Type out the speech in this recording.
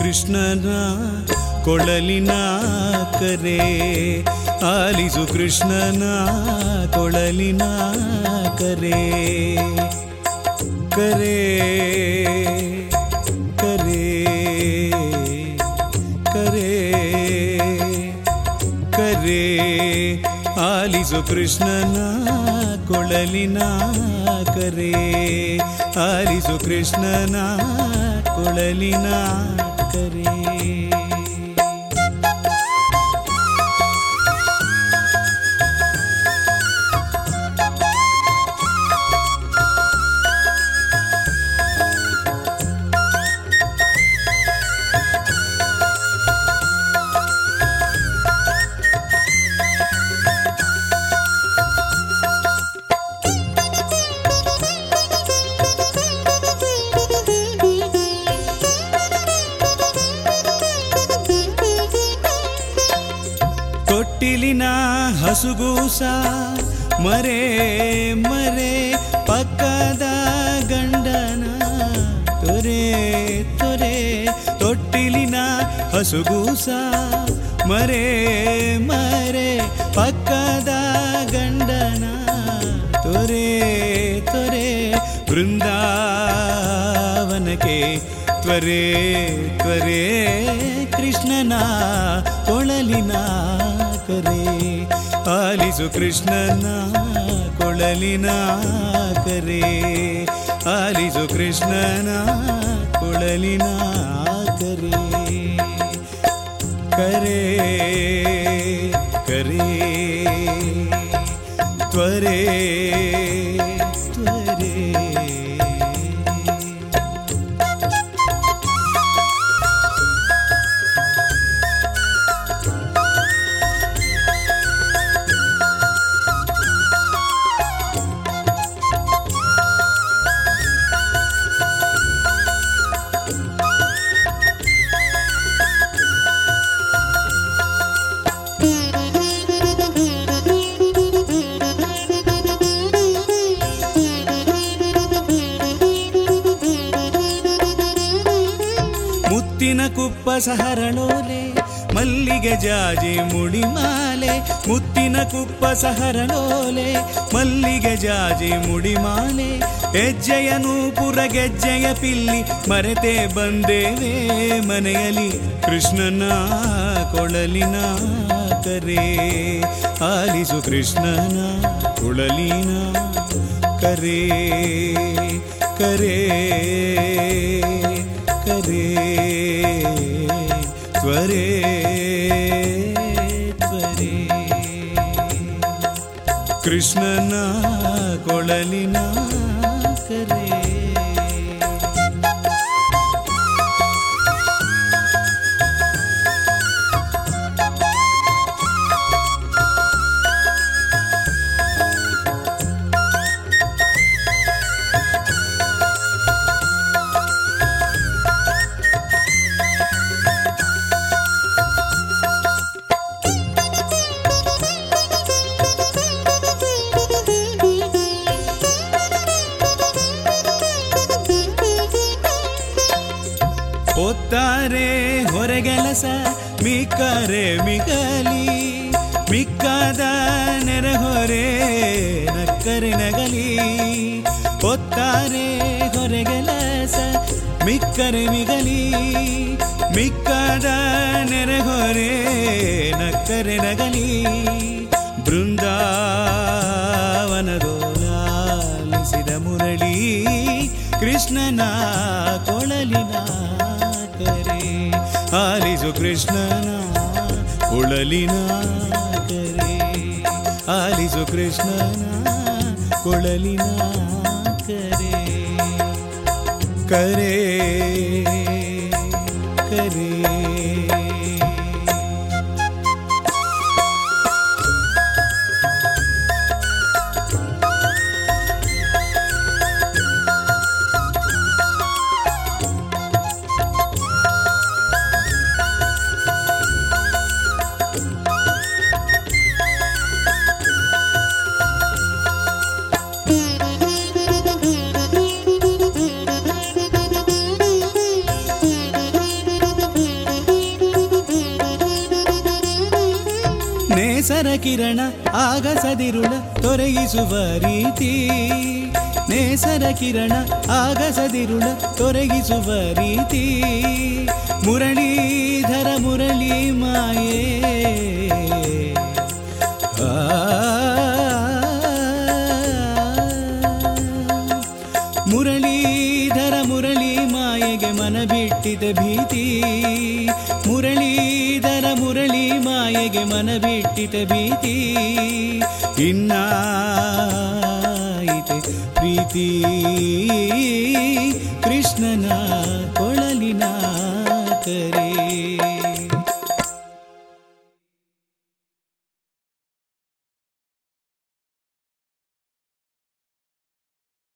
ಕೃಷ್ಣನ ಕೊಳಲಿನ ಕರೆ, ಆಲಿಸು ಕೃಷ್ಣನ ಕೊಳಲಿನ ಕರೆ. ಕರೆ ಕರೆ ಕರೆ ಕರೆ, ಆಲಿಸು ಕೃಷ್ಣನ ಕೊಳಲಿನ ಕರೆ, ಆಲಿಸು ಕೃಷ್ಣನ ಕೊಳಲಿನ ಕರೆ. ತೊಟ್ಟಿಲಿನ ಹಸುಗೂಸ ಮರೆ ಮರೆ, ಪಕ್ಕದ ಗಂಡನ ತೊರೆ ತೊರೆ. ತೊಟ್ಟಿಲಿನ ಹಸುಗೂಸ ಮರೆ ಮರೆ, ಪಕ್ಕದ ಗಂಡನ ತೊರೆ ತೊರೆ. ಬೃಂದಾವನಕ್ಕೆ ತ್ವರೆ ತ್ವರೆ, ಕೃಷ್ಣನ ಕೊಳಲಿನ ಕರೆ, ಆಲಿಸು ಕೃಷ್ಣನ ಕೊಳಲಿನ ಕರೆ, ಆಲಿಸು ಕೃಷ್ಣನ ಕೊಳಲಿನ ಕರೆ. ಕರೆ ಕರೆ ತ್ವರೆ ತ್ವರೆ. ಮುತ್ತಿನ ಕುಪ್ಪಸ ಹರಳೋಲೆ, ಮಲ್ಲಿಗೆ ಜಾಜಿ ಮುಡಿಮಾಲೆ. ಮುತ್ತಿನ ಕುಪ್ಪಸ ಹರಳೋಲೆ, ಮಲ್ಲಿಗೆ ಜಾಜಿ ಮುಡಿಮಾಲೆ. ಹೆಜ್ಜೆಯ ನೂಪುರ ಗೆಜ್ಜೆಯ ಪಿಲ್ಲಿ, ಮರೆತೇ ಬಂದೇವೆ ಮನೆಯಲ್ಲಿ ಕೃಷ್ಣನ ಕೊಳಲಿನ ಕರೆ, ಆಲಿಸು ಕೃಷ್ಣನ ಕೊಳಲಿನ ಕರೆ. ಕರೆ ಕರೆ ತ್ವರೆ ತ್ವರೆ, ಕೃಷ್ಣನ ಕೊಳಲಿನ ಕರೆ. ಒತ್ತಾರೆ ಹೊರಗೆಲಸ ಮಿಕ್ಕರೆ ಮಿಗಲಿ, ಮಿಕ್ಕದ ನೆರೆಹೊರೆ ನಕ್ಕರೆ ನಗಲಿ. ಒತ್ತಾರೆ ಹೊರಗೆಲಸ ಮಿಕ್ಕರೆ ಮಿಗಲಿ, ಮಿಕ್ಕದ ನೆರೆಹೊರೆ ನಕ್ಕರೆ ನಗಲಿ. ಬೃಂದಾವನದೋಲಾಲಿಸಿದ ಮುರಳಿ, ಕೃಷ್ಣನ ಕೊಳಲಿನ ಕರೆ, ಆಲಿಸು ಕೃಷ್ಣನ ಕೊಳಲಿನ ಕರೆ, ಆಲಿಸು ಕೃಷ್ಣನ ಕೊಳಲಿನ ಕರೆ. ಕರೆ ಕರೆ ನೇಸರ ಕಿರಣ ಆಗಸದಿರುಳ ತೊರಗಿಸುವ ರೀತಿ, ನೇಸರ ಕಿರಣ ಆಗಸದಿರುಳ ತೊರಗಿಸುವ ರೀತಿ, ಮುರಳೀಧರ ಮುರಳಿ ಮಾಯೇ ಮುರಳೀಧರ ಮುರಳಿ ಮಾಯೆಗೆ ಮನ ಬಿಟ್ಟಿದೆ ಭೀತಿ, ಮುರಳೀಧರ ಮುರಳಿ ಮಾಯೆಗೆ ಮನ ಬಿಟ್ಟಿದೆ ಭೀತಿ, ಇನ್ನಾಯಿತೆ ಪ್ರೀತಿ ಕೃಷ್ಣನ ಕೊಳಲಿನ ಕರೆ.